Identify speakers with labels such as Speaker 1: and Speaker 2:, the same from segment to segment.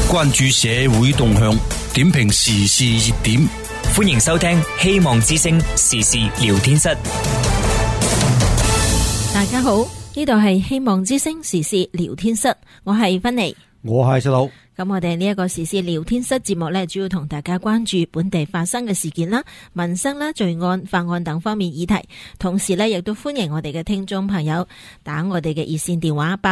Speaker 1: 關注社會動向，點評時事熱點。
Speaker 2: 歡迎收聽希望之聲時事聊天室。
Speaker 3: 大家好，呢度係希望之聲時事聊天室，我係芬妮，
Speaker 4: 我係細佬。
Speaker 3: 咁我哋呢一個時事聊天室節目呢，主要同大家關注本地發生嘅事件啦、民生啦、罪案、法案等方面議題。同時呢，亦都歡迎我哋嘅聽眾朋友打我哋嘅熱線電話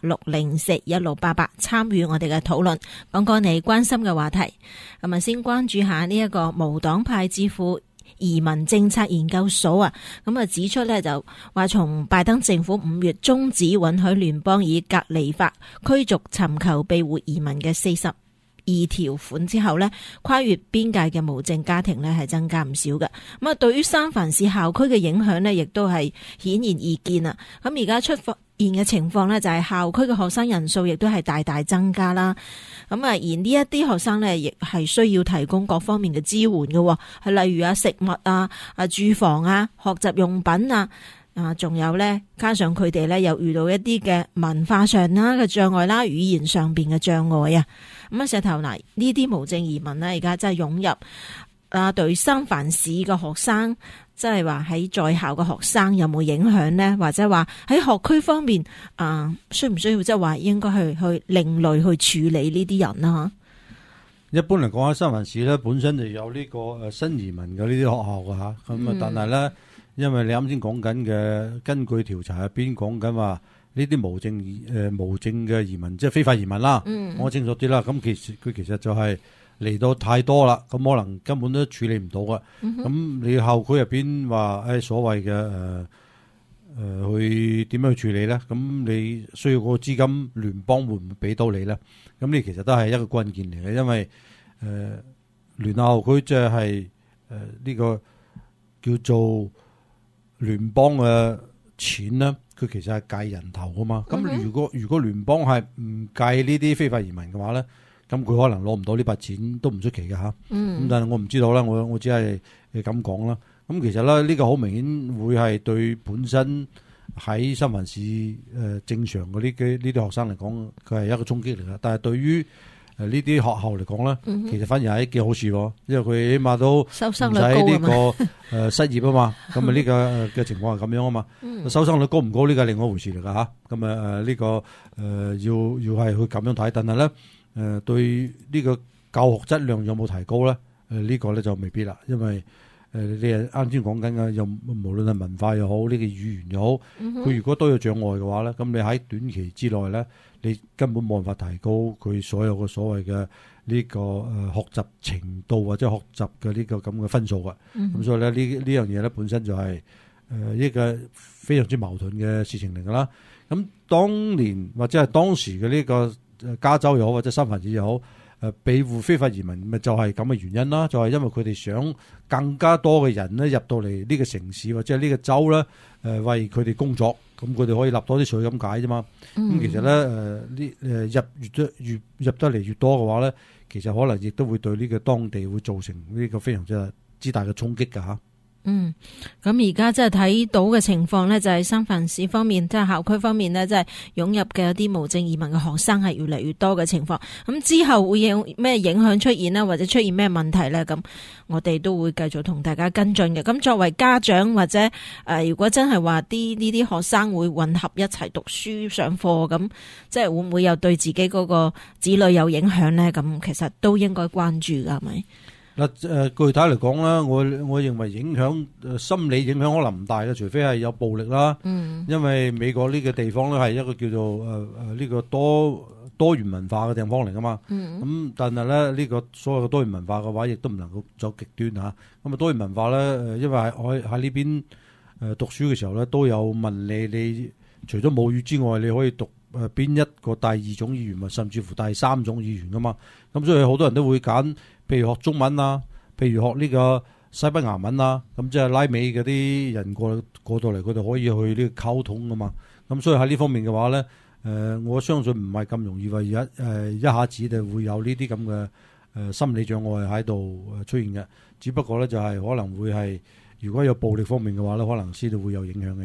Speaker 3: 888-604-1688參與我哋嘅討論，講講你關心嘅話題。咁啊，先關注下呢一個無黨派智庫移民政策研究所啊，咁啊指出呢，就話從拜登政府5月終止允許聯邦以隔離法驅逐尋求庇護移民嘅42條款之後呢，跨越邊界嘅無證家庭呢係增加唔少嘅。咁啊，對於三藩市校區嘅影響呢，亦都係顯然易見啊。咁而家出現嘅情況呢，就係校區嘅學生人數亦都係大大增加啦。咁啊，而呢一啲學生呢，亦係需要提供各方面嘅支援嘅，係例如食物住房學習用品仲有呢，加上佢哋呢又遇到一啲嘅文化上啦嘅障礙啦，語言上邊嘅障礙啊。咁啊，石頭嗱，呢啲無證移民呢，而家真係湧入對三藩市嘅學生，即係話喺在校嘅學生有冇影響呢？或者話喺學區方面需唔需要即係話應該去另類去處理呢啲人啦？
Speaker 4: 一般嚟講喺三藩市咧，本身就有呢個新移民嘅呢啲學校㗎吓，咁但係咧，因為你啱先講緊嘅，根據調查入邊講緊話呢啲無證嘅移民，即係非法移民啦。我清楚啲啦，咁佢其實就係嚟到太多啦，咁可能根本都處理唔到㗎。咁你校區入邊話所謂嘅去點樣去處理咧？咁你需要個資金，聯邦會唔會俾到你咧？咁呢其實都係一個關鍵嚟嘅，因為聯校區即係呢個叫做聯邦嘅錢咧，佢其實係計人頭噶嘛。咁如果聯邦係唔計呢啲非法移民嘅話咧，咁佢可能攞唔到呢筆錢都唔出奇嘅吓。咁但係我唔知道啦，我只係咁講啦。咁其實咧，呢個好明顯會係對本身喺三藩市正常嘅呢啲學生嚟講，佢係一個衝擊嚟嘅。但係對於呢啲學校嚟講咧，其實反而係一件好事喎，因為佢起碼都唔使呢個失業啊嘛。咁啊呢個嘅情況係咁樣啊嘛。收生率高唔高呢個係另外一回事嚟㗎吓。咁呢個要係去咁樣睇，但係咧對呢個教學質量有冇提高咧？呢個咧就未必啦，因為你係啱先講緊嘅，又無論係文化又好，呢個語言又好，佢如果都有障礙嘅話咧，咁你喺短期之內咧，你根本冇辦法提高佢所有嘅所謂嘅呢個學習程度或者學習嘅呢個咁嘅分數嘅。咁所以咧呢樣嘢咧本身就係一個非常之矛盾嘅事情嚟㗎啦。咁當年或者係當時嘅呢個加州又好或者三藩市又好，庇護非法移民咪就係咁嘅原因啦，就係因為佢哋想更加多嘅人咧入到嚟呢個城市或者呢個州咧，為佢哋工作，咁佢哋可以納多啲稅咁解啫嘛。咁其實咧入得嚟越多嘅話咧，其實可能亦都會對呢個當地會造成呢個非常之大嘅衝擊㗎吓。
Speaker 3: 咁而家即係睇到嘅情況呢，就係三藩市方面，即係校區方面呢，即係湧入嘅一啲無證移民嘅學生係越嚟越多嘅情況。咁之後會有咩影響出現呢？或者出現咩問題呢？咁我哋都會繼續同大家跟進嘅。咁作為家長或者如果真係話呢啲學生會混合一齊讀書上課，咁即係會唔會又對自己嗰個子女有影響呢？咁其實都應該關注噶，係咪？
Speaker 4: 嗱具體嚟講啦，我認為心理影響可能唔大嘅，除非係有暴力啦。因為美國呢個地方咧係一個叫做呢個多元文化嘅地方嚟噶嘛。咁但係咧呢個所有嘅多元文化嘅話，亦都唔能夠走極端嚇。咁多元文化咧，因為喺呢邊讀書嘅時候咧，都有問你除咗母語之外，你可以讀邊一個第二種語言，甚至乎第三種語言噶嘛。咁所以好多人都會揀，譬如學中文啊，譬如學呢個西班牙文啊，咁即係拉美嗰啲人過到嚟，佢哋可以去呢個溝通噶嘛。咁所以喺呢方面嘅話咧，我相信唔係咁容易話一下子就會有呢啲咁嘅心理障礙喺度出現嘅。只不過咧就係可能會係如果有暴力方面嘅話咧，可能先至會有影響嘅啫。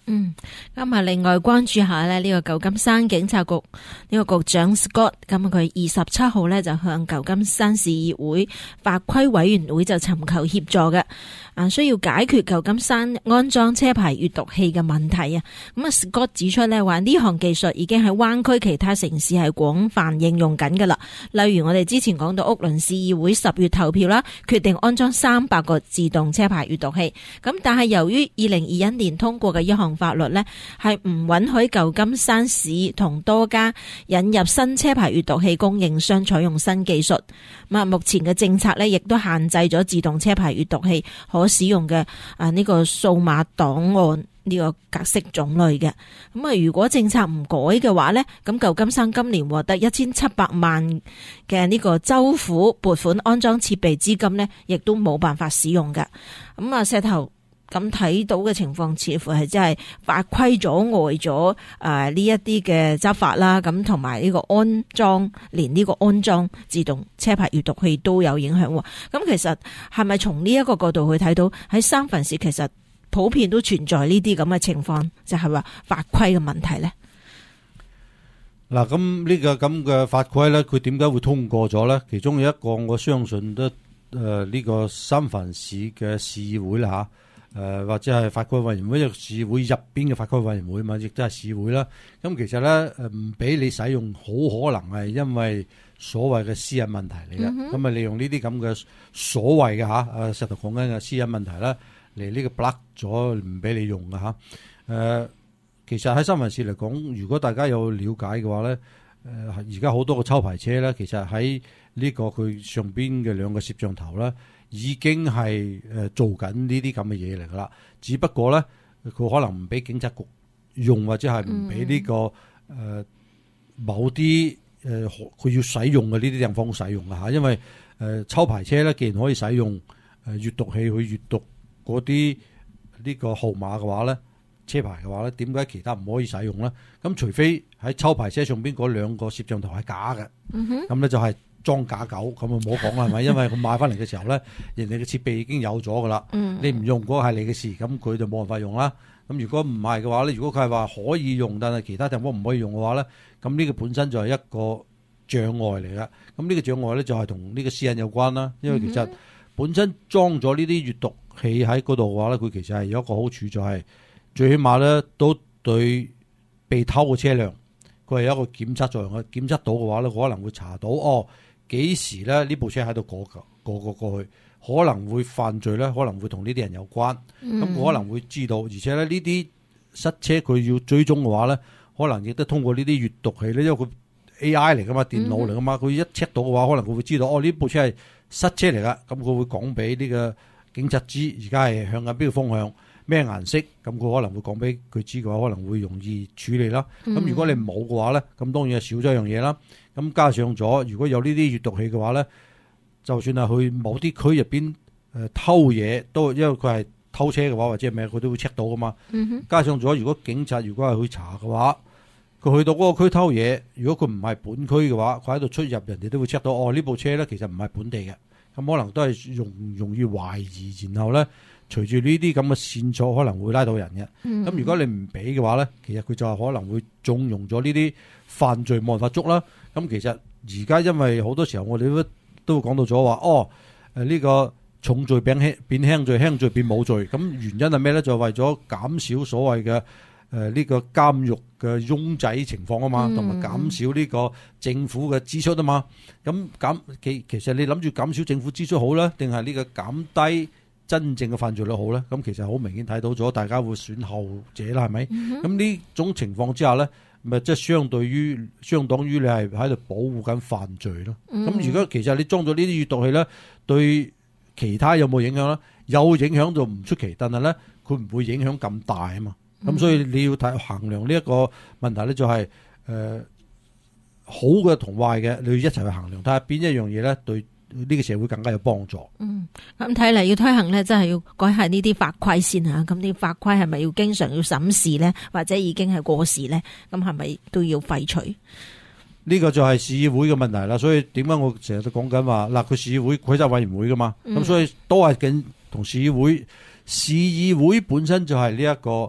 Speaker 3: 咁啊，另外關注下呢個舊金山警察局呢個局長 Scott， 咁佢27號呢就向舊金山市議會法規委員會就尋求協助嘅，需要解決舊金山安裝車牌閱讀器嘅問題啊。咁啊 Scott 指出呢話呢項技術已經喺灣區其他城市係廣泛應用緊噶啦。例如我哋之前講到屋崙市議會10月投票啦，決定安裝300個自動車牌閱讀器。咁但係由於2021年通過嘅一項法律呢，係唔允許舊金山市同多家引入新車牌閱讀器供應商採用新技術。咁啊，目前嘅政策呢，亦都限制咗自動車牌閱讀器可使用嘅呢個數碼檔案呢個格式種類嘅。咁啊，如果政策唔改嘅話呢，咁舊金山今年獲得1700萬嘅呢個州府撥款安裝設備資金呢，亦都冇辦法使用嘅。咁啊，石頭咁睇到嘅情況，似乎係真係法規阻礙咗呢一啲嘅執法啦，咁同埋呢個安裝，連呢個安裝自動車牌閱讀器都有影響。咁其實係咪從呢一個角度去睇到喺三藩市其實普遍都存在呢啲咁嘅情況，就係話法規嘅問題呢？
Speaker 4: 嗱，咁呢個咁嘅法規咧，佢點解會通過咗咧？其中有一個我相信都呢個三藩市嘅市議會啦或者係法規委員會，一個市會入邊嘅法規委員會嘛，亦都係市會啦。咁其實咧唔俾你使用，好可能係因為所謂嘅私隱問題嚟嘅。咁利用呢啲咁嘅所謂嘅石頭講緊嘅私隱問題咧，嚟呢個 block 咗唔俾你用嘅其實喺三藩市嚟講，如果大家有了解嘅話咧，而家好多個抄牌車咧，其實喺呢個佢上邊嘅兩個攝像頭咧，已經係做緊呢啲咁嘅嘢嚟噶啦。只不過咧，佢可能唔俾警察局用，或者係唔俾呢個某啲佢要使用嘅呢啲地方使用嘅因為抄牌車咧，既然可以使用閱讀器去閱讀嗰啲呢個號碼嘅話咧，車牌嘅話咧，點解其他唔可以使用咧？咁除非喺抄牌車上邊嗰兩個攝像頭係假嘅，咁咧就係裝假狗，咁啊唔好講啦，係咪？因為佢買翻嚟嘅時候咧，人哋嘅設備已經有咗噶啦，你唔用嗰個係你嘅事，咁佢就冇辦法用啦。咁如果唔係嘅話咧，如果佢係話可以用，但係其他地方唔可以用嘅話咧，咁呢個本身就係一個障礙嚟噶。咁呢個障礙咧就係同呢個私隱有關啦。因為其實本身裝咗呢啲閱讀器喺嗰度嘅話咧，佢其實係有一個好處，就係最起碼咧都對被偷嘅車輛，佢係有一個檢測作用嘅。檢測到嘅話咧，可能會查到幾時咧呢部車喺度過去，可能會犯罪咧，可能會同呢啲人有關。咁可能會知道，而且咧呢啲塞車佢要追蹤嘅話咧，可能亦都通過呢啲閱讀器咧，因為佢 AI 嚟噶嘛，電腦嚟噶嘛，佢一 check 到嘅話，可能佢會知道呢部車係塞車嚟噶，咁佢會講俾呢個警察知，而家係向緊邊個方向，咩顏色，咁佢可能會講俾佢知嘅話，可能會容易處理啦。咁如果你冇嘅話咧，咁當然係少咗一樣嘢啦。咁加上咗，如果有呢啲閱讀器嘅話咧，就算係去某啲區入邊偷嘢，都因為佢係偷車嘅話，或者係咩，佢都會 check 到噶嘛。加上咗，如果警察如果係去查嘅話，佢去到嗰個區偷嘢，如果佢唔係本區嘅話，佢喺度出入，人哋都會 check 到呢部車咧其實唔係本地嘅，咁可能都係容易懷疑，然後咧隨住呢啲咁嘅線索可能會拉到人嘅。咁如果你唔俾嘅話咧，其實佢就係可能會縱容咗呢啲犯罪，冇辦法捉啦。咁其實而家因為好多時候我哋都會講到咗話，呢個重罪變輕罪，輕罪變冇罪。咁原因係咩咧？就係為咗減少所謂嘅呢個監獄嘅擁擠情況啊嘛，同埋減少呢個政府嘅支出啊嘛。咁其實你諗住減少政府支出好咧，定係呢個減低真正嘅犯罪率好咧？咁其實好明顯睇到咗，大家會選後者啦，係咪？咁呢種情況之下咧，咪即係相當於你係喺度保護緊犯罪咯。咁如果其實你裝咗呢啲閱讀器咧，對其他有冇影響咧？有影響就唔出奇，但係咧佢唔會影響咁大啊嘛。咁所以你要睇衡量呢一個問題咧，就係好嘅同壞嘅，你要一齊去衡量，睇下邊一樣嘢咧對呢個社會更加有幫助。
Speaker 3: 咁睇嚟要推行咧，真係要改下呢啲法規先吓。咁啲法規係咪要經常要審視咧，或者已經係過時咧？咁係咪都要廢除？
Speaker 4: 呢個就係市議會嘅問題啦。所以點解我成日都講緊話嗱，佢市議會規則委員會噶嘛，咁所以都係同市議會本身就係呢一個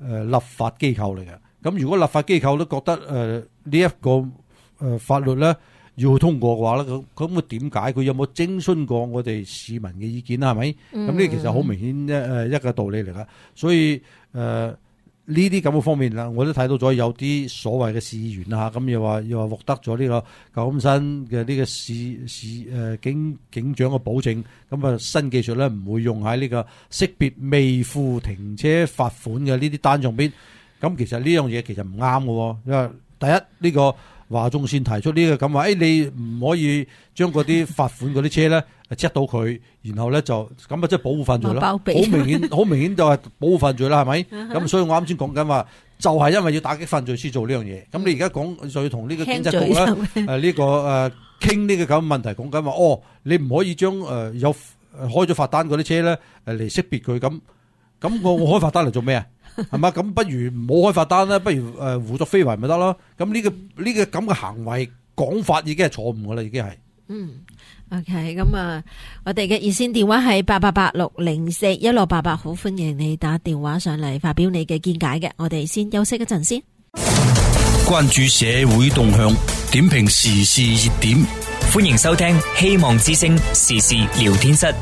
Speaker 4: 立法機構嚟嘅。咁如果立法機構都覺得呢一個法律咧要去通過嘅話咧，咁佢點解佢有冇徵詢過我哋市民嘅意見啦？係咪？咁呢其實好明顯一個道理嚟噶。所以呢啲咁嘅方面啦，我都睇到咗有啲所謂嘅市議員啦嚇，咁又話獲得咗呢個舊金山嘅呢個警長嘅保證，咁啊新技術咧唔會用喺呢個識別未付停車罰款嘅呢啲單上邊。咁其實呢樣嘢其實唔啱嘅，因為第一呢個華眾線提出呢個咁話，你唔可以將嗰啲罰款嗰啲車咧 check 到佢，然後咧就咁啊，即係保護犯罪咯。好明顯就係保護犯罪啦，係咪？咁所以我啱先講緊話，就係因為要打擊犯罪先做呢樣嘢。咁你而家講就要同呢個警察局咧呢個傾呢個咁嘅問題，講緊話你唔可以將有開咗罰單嗰啲車咧嚟識別佢咁我開罰單嚟做咩啊？係嘛？咁不如唔好開罰單啦，不如胡作非為咪得咯？咁呢個咁嘅行為講法已經係錯誤噶啦，已經係。
Speaker 3: OK， 咁啊，我哋嘅熱線電話係888-604-1688，好歡迎你打電話上嚟發表你嘅見解嘅。我哋先休息一陣先。
Speaker 1: 關注社會動向，點評時事熱點，
Speaker 2: 歡迎收聽希望之聲時事聊天室。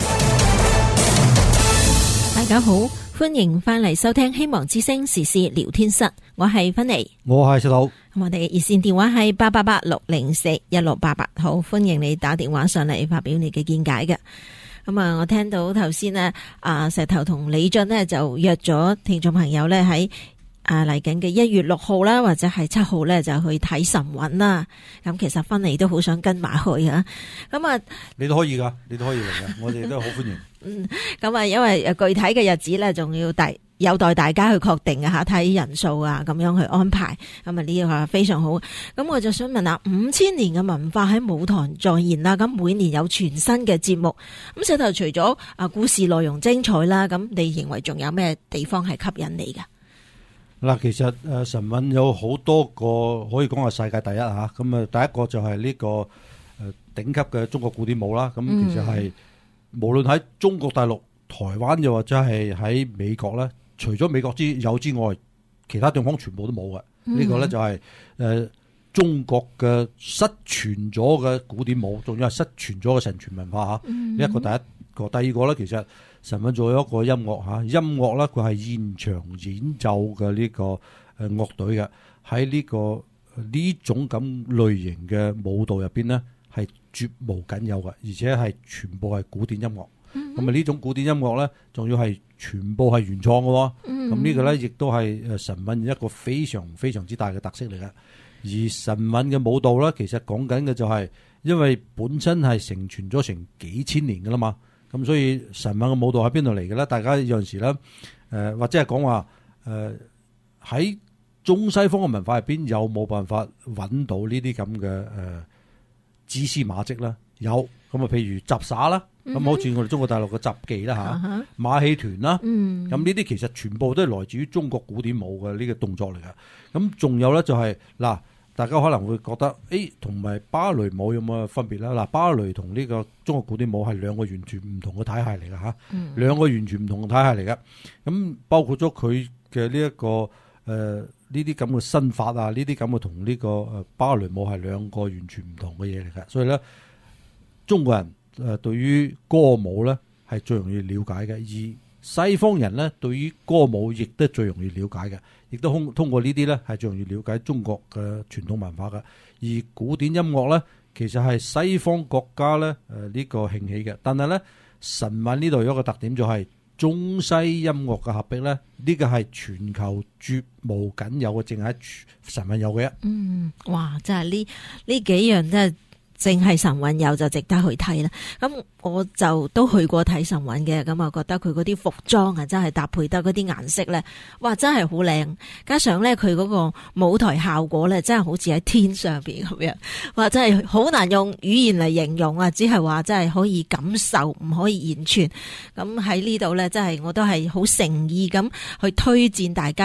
Speaker 3: 大家好，歡迎翻嚟收聽希望之聲時事聊天室，我係芬妮，
Speaker 4: 我係石佬。
Speaker 3: 我哋嘅熱線電話係888-604-1688，好歡迎你打電話上嚟發表你嘅見解嘅。咁啊，我聽到頭先呢，石頭同李俊呢就約咗聽眾朋友呢喺嚟緊嘅1月6號啦，或者係7號呢就去睇晨運啦。咁其實芬妮都好想跟埋去啊。咁啊，你都可以噶，
Speaker 4: 你都可以嚟嘅，我哋都好歡迎。
Speaker 3: 咁啊，因為具體嘅日子呢，仲要有待大家去確定啊，睇人數啊，咁樣去安排。咁啊，呢個非常好。咁我就想問下，5000年嘅文化喺舞台再現啦，咁每年有全新嘅節目。咁石頭除咗故事內容精彩啦，咁你認為仲有咩地方係吸引你㗎？
Speaker 4: 嗱，其實晨運有好多個可以講係世界第一嚇。咁啊，第一個就係呢個頂級嘅中國古典舞啦。咁其實係無論喺中國大陸、台灣又或者係喺美國咧，除咗美國有之外，其他地方全部都冇嘅。呢個咧就係中國嘅失傳咗嘅古典舞，仲有係失傳咗嘅神傳文化嚇。呢一個第一個，第二個咧，其實晨運做咗一個音樂嚇，音樂咧佢係現場演奏嘅呢個樂隊嘅，喺呢種咁類型嘅舞蹈入邊呢，係絕無僅有嘅，而且係全部係古典音樂。咁啊呢種古典音樂咧，仲要係全部係原創嘅喎。咁呢個咧亦都係晨運一個非常非常之大嘅特色嚟嘅。而晨運嘅舞蹈咧，其實講緊嘅就係因為本身係承傳咗成幾千年㗎啦嘛。咁所以晨運嘅舞蹈喺邊度嚟嘅咧？大家有陣時咧，或者係講話喺中西方嘅文化入邊有冇辦法揾到呢啲咁嘅蛛絲馬跡啦？有咁啊，譬如雜耍啦，咁好似我哋中國大陸嘅雜技啦嚇，馬戲團啦，咁呢啲其實全部都係來自於中國古典舞嘅呢個動作嚟嘅。咁仲有咧就係嗱。大家可能會覺得，同埋芭蕾舞有冇分別咧？嗱，芭蕾同呢個中國古典舞係兩個完全唔同嘅體系嚟嘅嚇，兩個完全唔同嘅體系嚟嘅。咁包括咗佢嘅呢一個呢啲咁嘅身法啊，呢啲咁嘅同呢個芭蕾舞係兩個完全唔同嘅嘢嚟嘅。所以咧，中國人對於歌舞咧係最容易了解嘅，而西方人咧對於歌舞亦都最容易了解嘅。亦都通過呢啲咧，係最容易了解中國嘅傳統文化嘅。而古典音樂咧，其實係西方國家咧呢個興起嘅。但係咧，晨運呢度有一個特點就係中西音樂嘅合璧咧，呢個係全球絕無僅有嘅，淨係晨運有嘅。
Speaker 3: 哇！真係呢幾樣真係。淨係晨運有就值得去睇啦。咁我就都去過睇晨運嘅，咁啊覺得佢嗰啲服裝啊，真係搭配得嗰啲顏色咧，哇真係好靚。加上咧佢嗰個舞台效果咧，真係好似喺天上邊咁樣，哇真係好難用語言嚟形容啊！只係話真係可以感受，唔可以言傳。咁喺呢度咧，真係我都係好誠意咁去推薦大家去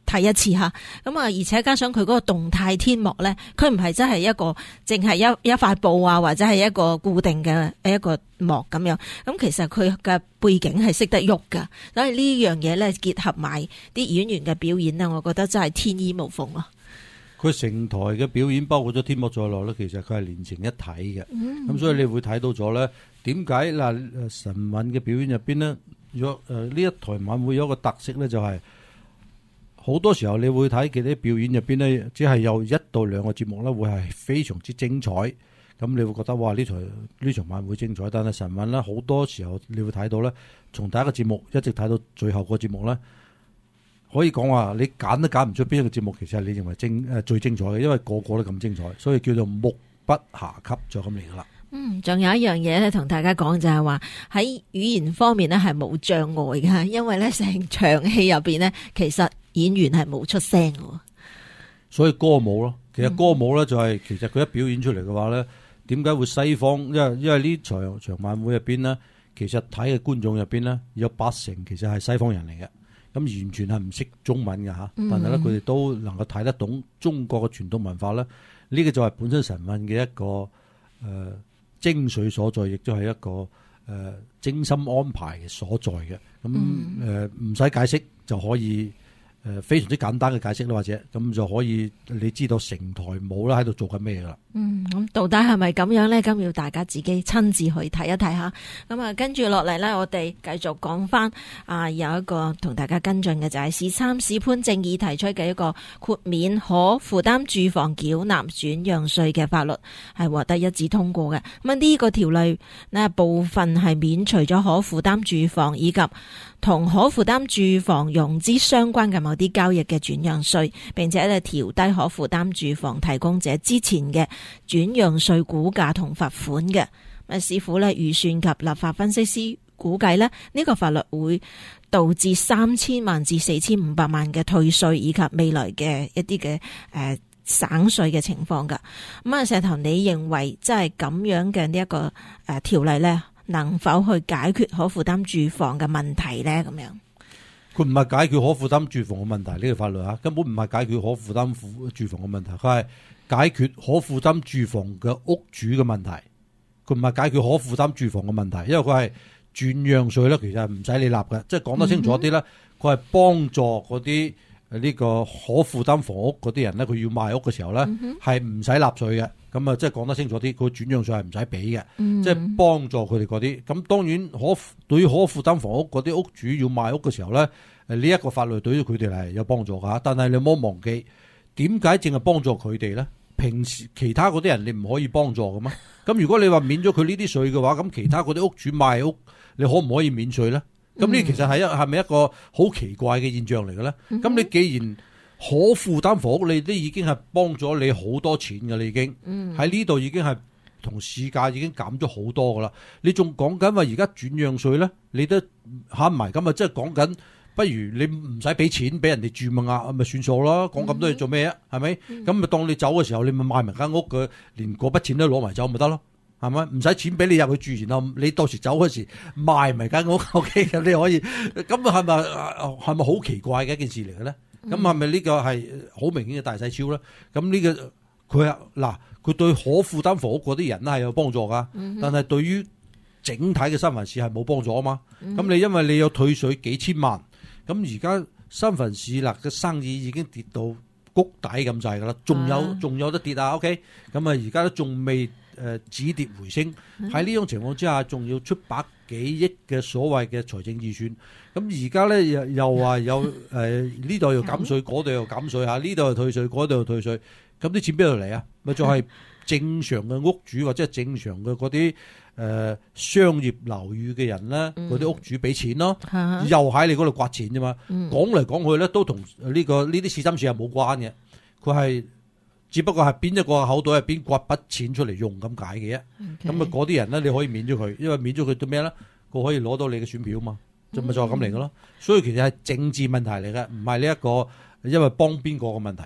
Speaker 3: 睇一次吓，咁啊，而且加上佢嗰個動態天幕咧，佢唔係真係一個淨係一塊布啊，或者係一個固定嘅一個幕咁樣。咁其實佢嘅背景係識得喐噶，所以呢樣嘢咧結合埋啲演員嘅表演咧，我覺得真係天衣無縫咯。
Speaker 4: 佢成台嘅表演包括咗天幕在內咧，其實佢係連成一體嘅。咁所以你會睇到咗咧，點解嗱神韻嘅表演入邊咧，若呢一台晚會有一個特色咧，就係好多時候你會睇佢啲表演入邊咧，只係有1到2個節目咧，會係非常之精彩。咁你會覺得哇，呢場晚會精彩，但係神韻咧好多時候你會睇到咧，從第一個節目一直睇到最後個節目咧，可以講話你揀都揀唔出邊一個節目其實係你認為最精彩嘅，因為個個都咁精彩，所以叫做目不暇給就咁嚟噶啦。
Speaker 3: 仲有一樣嘢咧，同大家講就係話喺語言方面咧係冇障礙嘅，因為咧成場戲入邊咧，其實演員係冇出聲嘅，
Speaker 4: 所以歌舞咯。其實歌舞咧就係其實佢一表演出嚟嘅話咧，點解會西方？因為呢場晚會入邊呢，其實睇嘅觀眾入邊呢，有80%其實係西方人嚟嘅，咁完全係唔識中文嘅吓，但係咧佢哋都能夠睇得懂中國嘅傳統文化咧，呢個就係本身神韻嘅一個精髓所在，亦都係一個精心安排嘅所在嘅。咁唔使解釋就可以非常之簡單嘅解釋啦，或者咁就可以你知道成台舞啦喺度做緊咩噶啦。
Speaker 3: 咁到底係咪咁樣咧？咁要大家自己親自去睇一睇下。咁啊，跟住落嚟咧，我哋繼續講翻有一個同大家跟進嘅就係市參市潘正義提出嘅一個豁免可負擔住房繳納轉讓稅嘅法律，係獲得一致通過嘅。咁呢個條例呢，部分係免除咗可負擔住房以及同可負擔住房融資相關嘅某啲交易嘅轉讓稅，並且咧調低可負擔住房提供者之前嘅轉讓稅估價同罰款嘅。市府咧預算及立法分析師估計咧，呢個法律會導致3000萬至4500萬嘅退稅，以及未來嘅一啲嘅省稅嘅情況噶。咁石頭，你認為即係咁樣嘅呢一個條例咧，能否去解決可負擔住房嘅問題咧？咁樣，
Speaker 4: 佢唔係解決可負擔住房嘅問題，呢個法律啊，根本唔係解決可負擔住房嘅問題，佢係解決可負擔住房嘅屋主嘅問題。佢唔係解決可負擔住房嘅問題，因為佢係轉讓稅咧，其實係唔使你納嘅，即係講得清楚啲咧，佢係幫助嗰啲呢個可負擔房屋嗰啲人咧，佢要賣屋嘅時候咧，係唔使納稅嘅。咁啊，即係講得清楚啲，佢轉讓稅係唔使俾嘅，即係幫助佢哋嗰啲。咁當然對於可負擔房屋嗰啲屋主要賣屋嘅時候咧，呢一個法律對於佢哋係有幫助㗎。但係你唔好忘記，點解淨係幫助佢哋咧？平時其他嗰啲人你唔可以幫助㗎嘛？咁如果你話免咗佢呢啲稅嘅話，咁其他嗰啲屋主賣屋，你可唔可以免稅咧？咁呢其實係咪一個好奇怪嘅現象嚟嘅咧？咁你既然可負擔房屋，你都已經係幫咗你好多錢㗎，你已經喺呢度已經係同市價已經減咗好多㗎啦。你仲講緊話而家轉讓稅咧，你都慳埋咁啊！即係講緊，不如你唔使俾錢俾人哋住咪算數咯。講咁多嘢做咩啊？係咪？咁咪當你走嘅時候，你咪賣埋間屋嘅，連嗰筆錢都攞埋走咪得咯？係咪？唔使錢俾你入去住，然後你到時走嗰時賣埋間屋 ，OK 咁你可以。咁係咪好奇怪嘅一件事嚟嘅咧？咁係咪呢個係好明顯嘅大細超咧？咁呢個佢對可負擔房屋嗰啲人咧係有幫助噶，但係對於整體嘅三藩市係冇幫助啊嘛。咁你因為你有退稅幾千萬，咁而家三藩市嘅生意已經跌到谷底咁滯噶啦，仲有得跌啊 ？OK， 咁啊而家都仲未止跌回升。喺呢種情況之下，仲要出百幾億嘅所謂嘅財政預算。咁而家咧又話有呢度又減稅，嗰度又減稅嚇，呢度又退稅，嗰度又退稅。咁啲錢邊度嚟啊？咪就係正常嘅屋主或者係正常嘅嗰啲商業樓宇嘅人咧，嗰啲屋主俾錢咯，又喺你嗰度刮錢啫嘛。講嚟講去咧，都同呢啲市參市係冇關嘅。佢係只不過係邊一個口袋入邊刮筆錢出嚟用咁解嘅啫。咁啊嗰啲人咧，你可以免咗佢，因為免咗佢做咩咧？佢可以攞到你嘅選票嘛，就咪就係咁嚟嘅咯。所以其實係政治問題嚟嘅，唔係呢一個因為幫邊個嘅問題。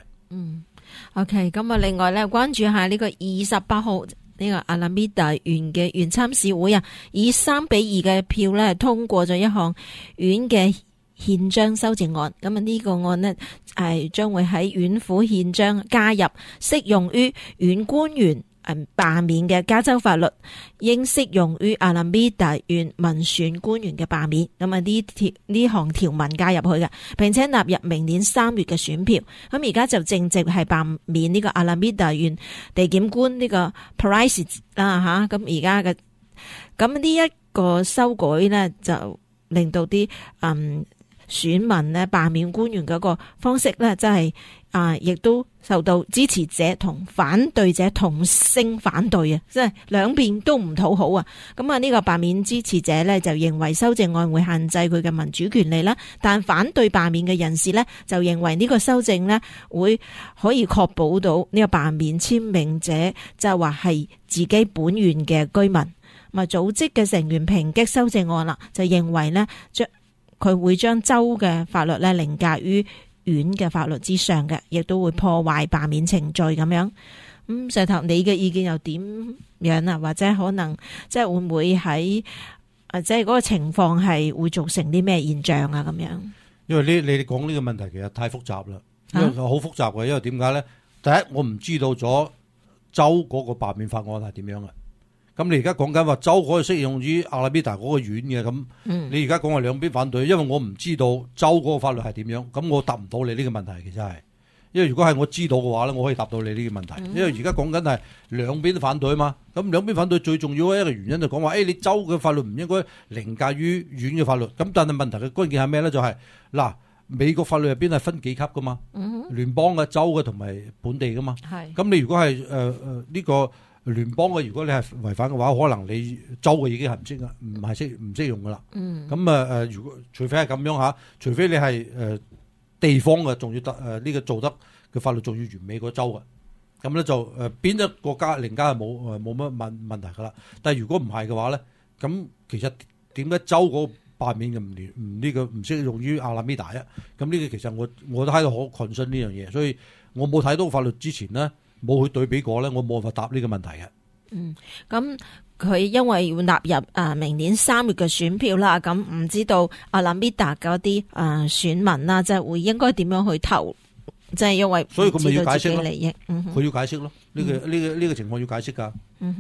Speaker 3: OK， 咁啊，另外咧關注下呢個28號呢個阿拉米達縣嘅縣參事會啊，以3-2嘅票咧通過咗一項縣嘅憲章修正案。咁啊呢個案呢，係將會喺縣府憲章加入適用於縣官員罷免嘅加州法律，應適用於阿拉米達縣民選官員嘅罷免。咁啊呢項條文加入去嘅，並且納入明年3月嘅選票。咁而家就正值係罷免呢個阿拉米達縣地檢官呢個 Price 啦吓。咁而家嘅咁呢一個修改呢，就令到啲選民呢罷免官員嗰個方式呢，真係亦都受到支持者同反對者同聲反對啊！即係兩邊都唔討好啊！咁啊，呢個罷免支持者呢，就認為修正案會限制佢嘅民主權利啦，但反對罷免嘅人士呢，就認為呢個修正呢會可以確保到呢個罷免簽名者就話係自己本縣嘅居民。咁啊，組織嘅成員抨擊修正案啦，就認為呢佢會將州嘅法律呢凌駕於縣嘅法律之上嘅，亦都會破壞罷免程序咁樣。石頭，你嘅意見又點樣啊？或者可能即係會唔會喺即係嗰個情況係會造成啲咩現象啊？咁樣，
Speaker 4: 因為你講呢個問題其實太複雜啦，因為好複雜嘅。因為點解咧？第一，我唔知道咗州嗰個罷免法案係點樣嘅。咁你而家講緊話州可以適用於阿拉米達嗰個縣嘅，咁你而家講話兩邊反對，因為我唔知道州嗰個法律係點樣，咁我答唔到你呢個問題。其實係，因為如果係我知道嘅話咧，我可以答到你呢個問題。因為而家講緊係兩邊都反對啊嘛，咁兩邊反對最重要嘅一個原因就講話，你州嘅法律唔應該凌駕於縣嘅法律。咁但係問題嘅關鍵係咩咧？就係嗱，美國法律入邊係分幾級噶嘛，聯邦嘅、州嘅同埋本地噶嘛。咁你如果係呢個聯邦嘅，如果你係違反嘅話，可能你州嘅已經係唔適用噶啦。咁如果除非係咁樣嚇，除非你係地方嘅，仲要得呢個做得嘅法律仲要完美過州嘅，咁咧就邊一個國家另加係冇乜問題噶啦。但係如果唔係嘅話咧，咁其實點解州嗰個罷免嘅唔適用於阿拉米達啊？咁呢個其實我都喺度好 concern 呢樣嘢，所以我冇睇到法律之前呢，冇去對比過咧，我冇辦法答呢個問題嘅。
Speaker 3: 咁佢因為要納入明年3月嘅選票啦，咁唔知道阿拉米達嗰啲選民啦，即係會應該點樣去投？即係因為
Speaker 4: 所以佢咪要解釋咯，
Speaker 3: 利益，
Speaker 4: 佢要解釋咯，呢個情況要解釋噶。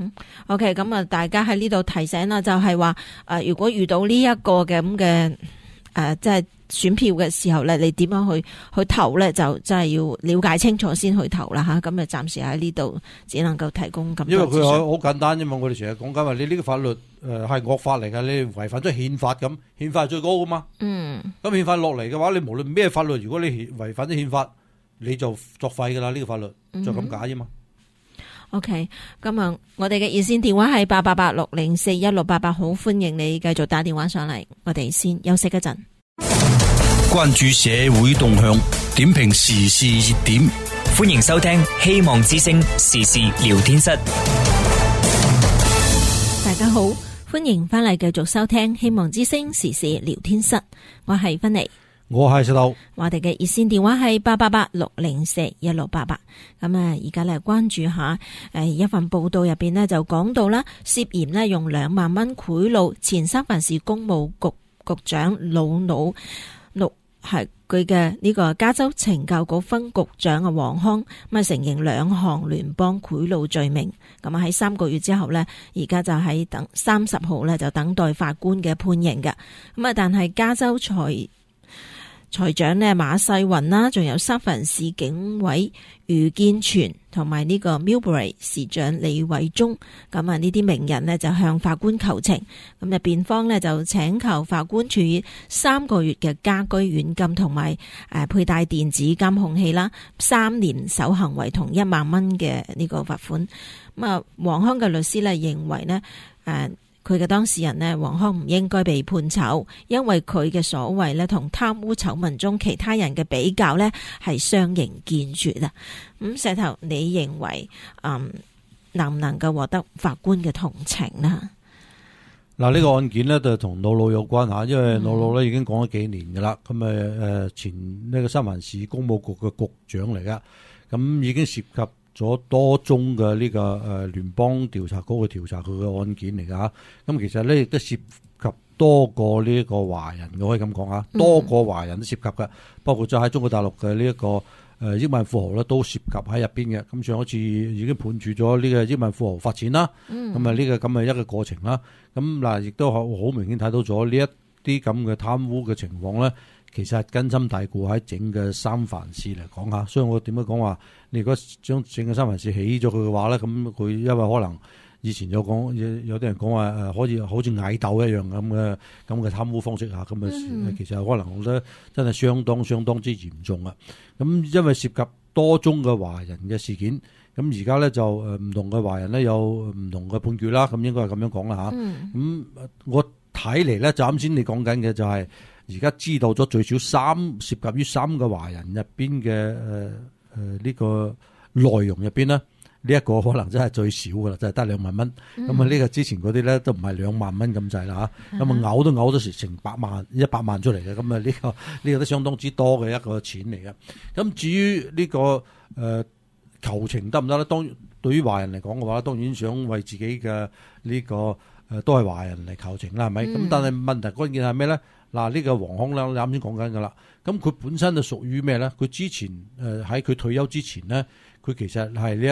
Speaker 3: OK， 咁啊，大家喺呢度提醒啦，就係話如果遇到呢一個嘅咁嘅即係選票嘅時候咧，你點樣去投咧？就真係要了解清楚先去投啦吓。咁啊，暫時喺呢度只能夠提供咁多資訊。因為
Speaker 4: 佢好簡單啫嘛，我哋成日講緊話，你呢個法律係惡法嚟噶，你違反咗憲法咁，憲法係最高噶嘛。咁憲法落嚟嘅話，你無論咩法律，如果你違反咗憲法，你就作廢噶啦。呢個法律就咁解啫嘛。
Speaker 3: OK， 咁啊，我哋嘅熱線電話係88860416888，好歡迎你繼續打電話上嚟。我哋先休息一陣。
Speaker 1: 關注社會動向，點評時事熱點，
Speaker 2: 歡迎收聽希望之聲時事聊天室。
Speaker 3: 大家好，歡迎翻嚟繼續收聽希望之聲時事聊天室。我係芬妮，
Speaker 4: 我係石頭。
Speaker 3: 我哋嘅熱線電話係88860416888。咁啊，而家嚟關注下一份報道入邊呢，就講到啦，涉嫌呢用2萬蚊賄賂前三藩市公務局局長魯魯係佢嘅呢個加州懲教局分局長啊黃康，咁啊承認2項聯邦賄賂罪名。咁啊喺3個月之後呢，而家就喺等30號呢就等待法官嘅判刑嘅。咁啊，但係加州財長呢馬世雲啦，仲有三藩市警委余建全同埋呢個 Millbury 市長李偉忠，咁啊呢啲名人呢就向法官求情。咁啊辯方呢就請求法官處以3個月嘅家居軟禁同埋佩戴電子監控器啦，3年守行為同1萬蚊嘅呢個罰款。咁啊黃康嘅律師呢認為呢佢嘅當事人呢，黃康唔應該被判囚，因為佢嘅所謂呢同貪污醜聞中其他人嘅比較呢係相形見絀啊！咁石頭，你認為能唔能夠獲得法官嘅同情呢？
Speaker 4: 嗱，呢個案件呢就同魯魯有關吓，因為魯魯咧已經講咗幾年噶啦，咁前呢個三藩市公務局嘅局長嚟噶，咁已經涉及咗多宗嘅呢個聯邦調查局去調查佢嘅案件嚟噶嚇，咁其實咧亦都涉及多過呢個華人嘅，可以咁講啊，多過華人都涉及嘅，包括咗喺中國大陸嘅呢一個億萬富豪咧都涉及喺入邊嘅。咁上一次已經判處咗呢個億萬富豪罰錢啦，咁啊呢個咁嘅一個過程啦。咁嗱，亦都好明顯睇到咗呢一啲咁嘅貪污嘅情況咧，其實係根深蒂固喺整個三藩市嚟講下。所以我點樣講話，你如果將整個三藩市起咗佢嘅話咧，咁佢因為可能以前有啲人講話可以好似蟻鬥一樣咁嘅貪污方式嚇，咁啊其實可能我覺得真係相當之嚴重啊！咁因為涉及多宗嘅華人嘅事件，咁而家咧就唔同嘅華人咧有唔同嘅判決啦，咁應該係咁樣講啦嚇。咁我睇嚟咧就啱先你講緊嘅就係而家知道咗最少涉及於3個華人入邊嘅呢個內容入邊咧。呢一個可能真係最少噶啦，就係得2萬蚊。咁啊，呢個之前嗰啲咧都唔係2萬蚊咁滯啦嚇。咁啊，嘔咗成100萬出嚟嘅。咁啊，呢個都相當之多嘅一個錢嚟嘅。咁至於呢個求情得唔得咧？當對於華人嚟講嘅話，當然想為自己嘅呢個都係華人嚟求情啦，係咪？咁但係問題關鍵係咩咧？嗱，呢個黃康咧，你啱先講緊噶啦。咁佢本身就屬於咩咧？佢之前喺佢退休之前咧。佢其實係呢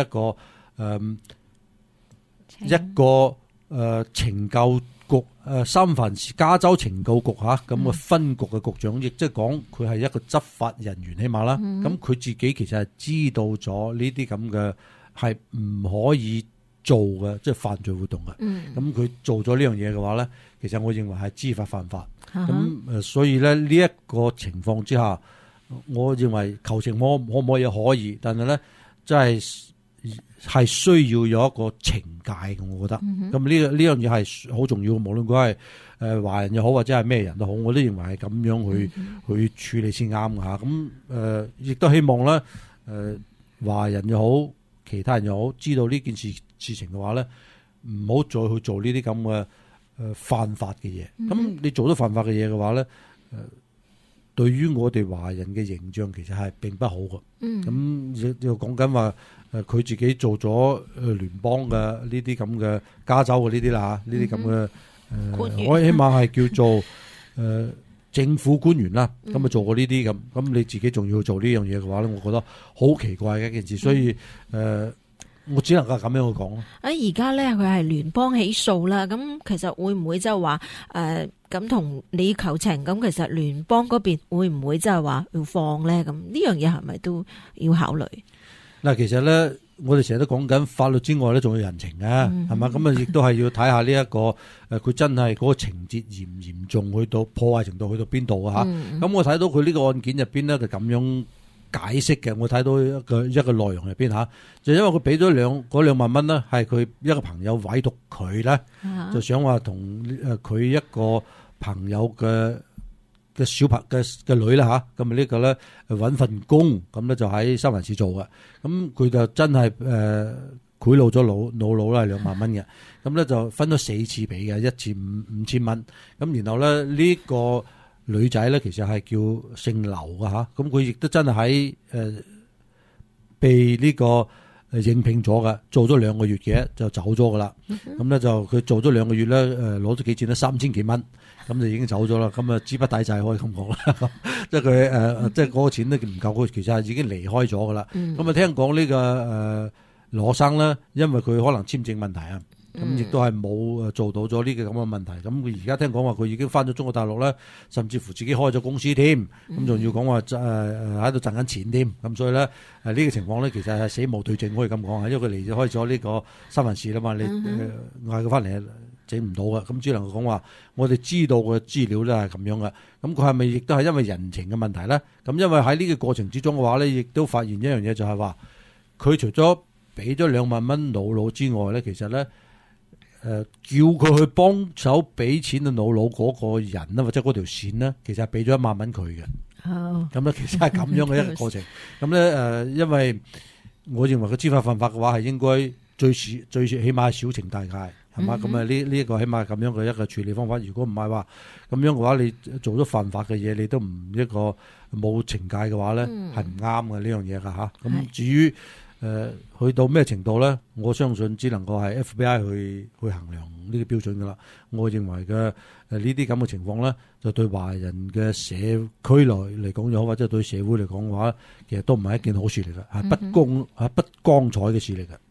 Speaker 4: 一個懲教局三藩市加州懲教局嚇咁嘅分局嘅局長，亦即係講佢係一個執法人員起碼啦。咁佢自己其實係知道咗呢啲咁嘅係唔可以做嘅，即係犯罪活動嘅。咁佢做咗呢樣嘢嘅話咧，其實我認為係知法犯法。咁所以咧呢一個情況之下，我認為求情可唔可以，但係咧。真係需要有一個懲戒，我覺得。咁呢樣嘢係好重要，無論佢係華人又好，或者係咩人都好，我都認為係咁樣去處理先啱嚇。咁亦都希望咧華人又好，其他人又好，知道呢件事情嘅話咧，唔好再去做呢啲咁嘅犯法嘅嘢。咁你做咗犯法嘅嘢嘅話咧，對於我哋華人嘅形象其實係並不好嘅。咁又講緊話佢自己做咗聯邦嘅呢啲咁嘅加州嘅呢啲啦嚇，呢啲咁嘅我起碼係叫做政府官員啦，咁啊做過呢啲咁你自己仲要做呢樣嘢嘅話咧，我覺得好奇怪嘅一件事，所以我只能夠咁樣去講咯。
Speaker 3: 而家咧佢係聯邦起訴啦，咁其實會唔會即係話咁同你求情？咁其實聯邦嗰邊會唔會即係話要放咧？咁呢樣嘢係咪都要考慮？嗱，
Speaker 4: 其實咧，我哋成日都講緊法律之外咧，仲有人情嘅，係嘛？咁啊，亦都係要睇下呢一個佢真係嗰個情節嚴唔嚴重，去到破壞程度去到邊度啊？嚇！咁我睇到佢呢個案件入邊咧，就咁樣解釋嘅。我睇到一個內容入邊嚇，就因為佢俾咗2萬蚊咧，係佢一個朋友委託佢咧，就想話同佢一個朋友嘅小朋嘅女啦嚇，咁啊呢個咧揾份工，咁咧就喺三藩市做嘅，咁佢就真係賄賂咗老佬啦，2萬蚊嘅，咁咧就分咗4次俾嘅，1次5,000蚊，咁然後咧呢個女仔咧其實係叫姓劉嘅嚇，咁佢亦都真係喺被呢個應聘咗嘅，做咗2個月嘅就走咗噶啦，咁咧就佢做咗2個月咧攞咗幾錢咧，3000幾蚊。咁就已經走咗啦，咁啊資不抵債可以咁講啦，即係佢即係嗰個錢都唔夠，佢其實係已經離開咗噶啦。咁啊聽講呢個羅生咧，因為佢可能簽證問題啊，咁亦都係冇做到咗呢個咁嘅問題。咁佢而家聽講話佢已經翻咗中國大陸咧，甚至乎自己開咗公司添，咁仲要講話喺度賺緊錢添。咁所以咧呢個情況咧，其實係死無對證可以咁講啊，因為佢離開咗呢個三藩市啦嘛，你嗌佢翻嚟整唔到嘅，咁只能夠講話我哋知道嘅資料咧係咁樣嘅。咁佢係咪亦都係因為人情嘅問題咧？咁因為喺呢個過程之中嘅話咧，亦都發現一樣嘢就係話，佢除咗俾咗2萬蚊老佬之外咧，其實咧叫佢去幫手俾錢嘅老佬嗰個人啦，或者嗰條線呢，其實係俾咗1萬蚊佢嘅。咁咧其實係咁樣嘅一個過程。咁咧因為我認為佢知法犯法嘅話係應該最起碼小懲大戒。係嘛？咁啊呢一個起碼咁樣嘅一個處理方法。如果唔係話咁樣嘅話，你做咗犯法嘅嘢，你都唔一個冇懲戒嘅話咧，係唔啱嘅呢樣嘢㗎嚇。咁至於去到咩程度咧？我相信只能夠係 FBI 去衡量呢個標準噶啦。我認為嘅呢啲咁嘅情況咧，就對華人嘅社區內嚟講又好，或者對社會嚟講嘅話，其實都唔係一件好事嚟嘅，係不光彩嘅事嚟嘅。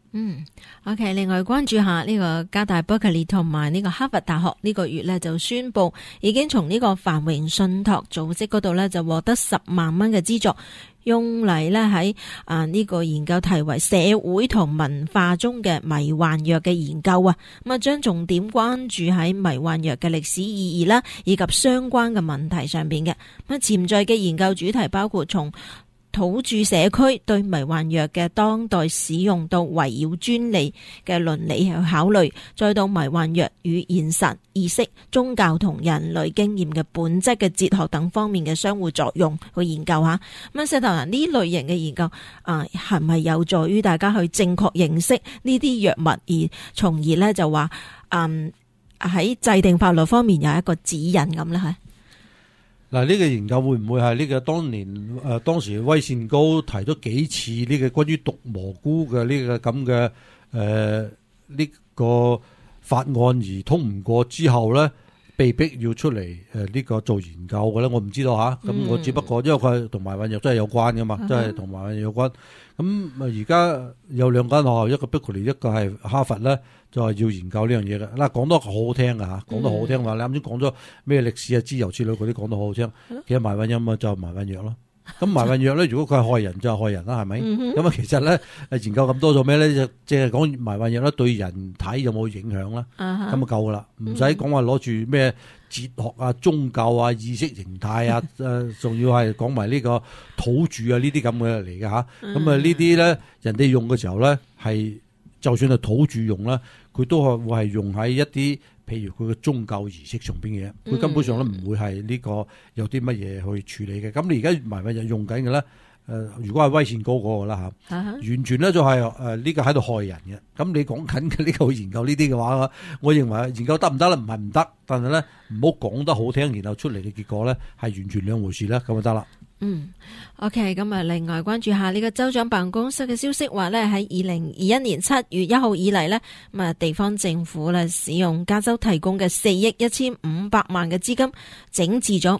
Speaker 3: OK， 另外關注下呢個加大伯克利同埋呢個哈佛大學呢個月呢就宣布已經從呢個繁榮信託組織嗰度呢就獲得10萬蚊嘅資助，用嚟呢喺呢個研究題為社會同文化中嘅迷幻藥嘅研究啊，咁啊將重點關注喺迷幻藥嘅歷史意義啦，以及相關嘅問題上邊嘅。咁潛在嘅研究主題包括從土著社區對迷幻藥嘅當代使用到圍繞專利嘅倫理去考慮，再到迷幻藥與現實、意識、宗教同人類經驗嘅本質嘅哲學等方面嘅相互作用去研究下。咁石頭呢類型嘅研究係咪有助於大家去正確認識呢啲藥物，而從而呢就話喺制定法律方面有一個指引咁呢？係
Speaker 4: 嗱，呢個研究會唔會係呢個當時威善高提咗幾次呢個關於毒蘑菇嘅呢個咁嘅呢個法案而通唔過之後咧，被逼要出嚟呢個做研究嘅咧？我唔知道吓，咁我只不過因為佢係同迷幻藥真係有關噶嘛，真係同迷幻藥有關。咁而家有兩間學校，一個伯克利，一個係哈佛咧，就係要研究呢樣嘢嘅。嗱，講得好好聽噶吓，講得好好聽話，你啱先講咗咩歷史啊、自由之類嗰啲講得好好聽。其實迷幻藥咪就係迷幻藥咯。咁迷幻藥咧，如果佢係害人就係害人啦，係咪？咁其實咧研究咁多做咩咧？就淨係講迷幻藥咧對人體有冇影響啦？咁就夠噶啦，唔使講話攞住咩哲學啊、宗教啊、意識形態啊，仲要係講埋呢個土著啊呢啲咁嘅嚟嘅吓。咁呢啲咧，人哋用嘅時候咧，係就算係土著用啦，佢都係會係用喺一啲譬如佢嘅宗教儀式上邊嘅嘢，佢根本上咧唔會係呢個有啲乜嘢去處理嘅。咁你而家迷幻藥用緊嘅咧，如果係威善高嗰個啦吓，完全咧就係呢個喺度害人嘅。咁你講緊嘅呢個研究呢啲嘅話，我認為研究得唔得咧？唔係唔得，但係咧唔好講得好聽，然後出嚟嘅結果咧係完全兩回事啦，咁就得啦。
Speaker 3: OK， 咁啊，另外關注下呢個州長辦公室嘅消息，話呢喺2021年7月1號以嚟呢，咁啊地方政府呢使用加州提供嘅4億1500萬嘅資金，整治咗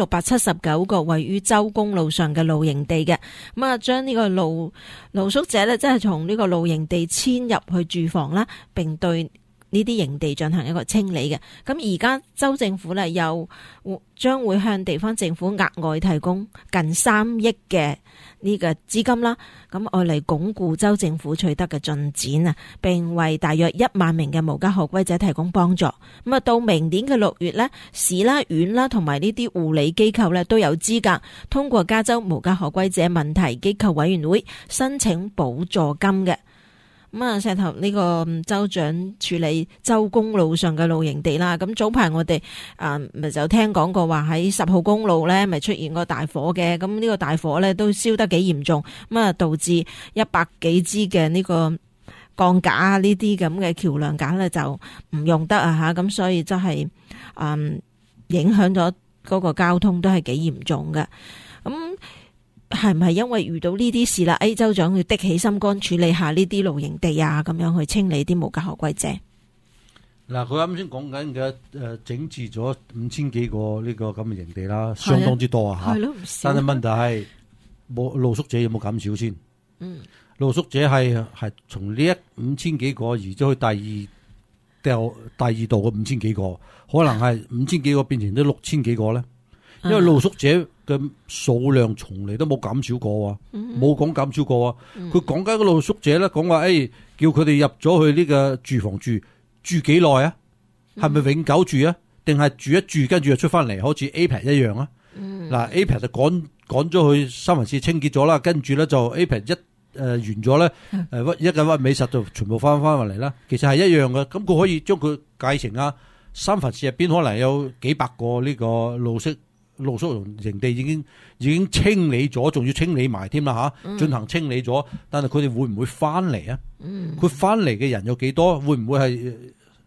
Speaker 3: 5679個位於州公路上嘅露營地嘅，咁啊將呢個露宿者呢，即係從呢個露營地遷入去住房啦，並對呢啲營地進行一個清理嘅。咁而家州政府呢又將會向地方政府額外提供近3億嘅呢個資金啦，咁愛嚟鞏固州政府取得嘅進展啊，並為大約1萬名嘅無家可歸者提供幫助。咁啊，到明年嘅6月呢，市啦、縣啦同埋呢啲護理機構呢都有資格通過加州無家可歸者問題機構委員會申請補助金嘅。咁啊，石頭呢個州長處理州公路上嘅露營地啦。咁早排我哋咪就聽講過話喺10號公路咧，咪出現個大火嘅。咁呢個大火咧都燒得幾嚴重，咁啊導致100幾支嘅呢個鋼架啊，呢啲咁嘅橋梁架咧就唔用得啊吓。咁所以真係影響咗嗰個交通都係幾嚴重嘅。咁係唔係因為遇到呢啲事啦？州長要的起心肝處理下呢啲露營地啊，咁樣去清理啲無家可歸者。
Speaker 4: 嗱，佢啱先講緊嘅整治咗5000幾個呢個咁嘅營地啦，相當之多啊吓。係咯，唔少。但係問題係冇露宿者有冇減少先？露宿者係從呢5000幾個移咗去第二度嘅5000幾個，可能係5000幾個變成咗6000幾個咧。因為露宿者嘅數量從嚟都冇減少過啊，冇講減少過啊。佢講緊個露宿者咧，講話叫佢哋入咗去呢個住房住幾耐啊？係咪永久住啊？定係住一住跟住就出翻嚟，好似 APEC 一樣啊？嗱，APEC 就趕咗去三藩市清潔咗啦，跟住咧就 APEC 完咗咧，一緊屈尾實就全部翻嚟啦。其實係一樣嘅，咁佢可以將佢計成啊，三藩市入邊可能有幾百個呢個露宿營地已經清理咗，仲要清理埋添啦吓，進行清理咗。但係佢哋會唔會翻嚟啊？佢翻嚟嘅人有幾多？會唔會係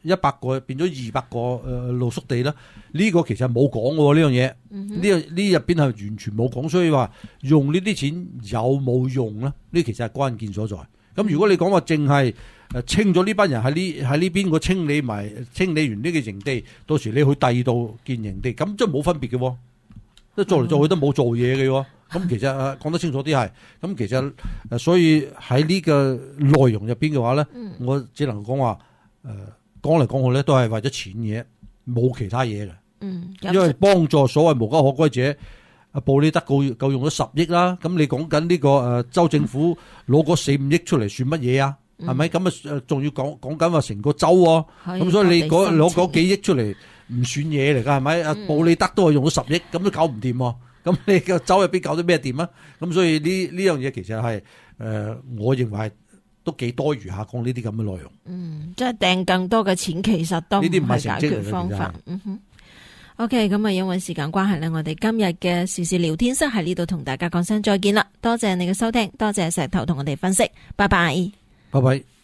Speaker 4: 100個變咗200個露宿地啦。呢個其實冇講喎呢樣嘢，呢入邊係完全冇講，所以話用呢啲錢有冇用咧？呢其實係關鍵所在。咁如果你講話淨係清咗呢班人喺呢邊個清理完呢個營地，到時你去第二度建營地，咁即係冇分別嘅喎，即係做嚟做去都冇做嘢嘅喎。咁其實講得清楚啲係，咁其實所以喺呢個內容入邊嘅話咧，我只能講話講嚟講去咧都係為咗錢嘅，冇其他嘢嘅。因為幫助所謂無家可歸者，布里德夠用咗10億啦。咁你講緊呢個州政府攞嗰4-5億出嚟算乜嘢啊？係咪咁啊？仲要講緊話成個州喎。咁所以你攞嗰幾億出嚟唔算嘢嚟㗎，係咪？布里德都係用咗10億，咁都搞唔掂喎。咁你個州入邊搞啲咩掂啊？咁所以呢樣嘢其實係我認為都幾多餘下講呢啲咁嘅內容。
Speaker 3: 即係掟更多嘅錢，其實都唔係解決方法。OK， 咁啊，因為時間關係咧，我哋今日嘅時事聊天室喺呢度同大家講聲再見啦。多謝你嘅收聽，多謝石頭同我哋分析，拜拜。
Speaker 4: 拜拜。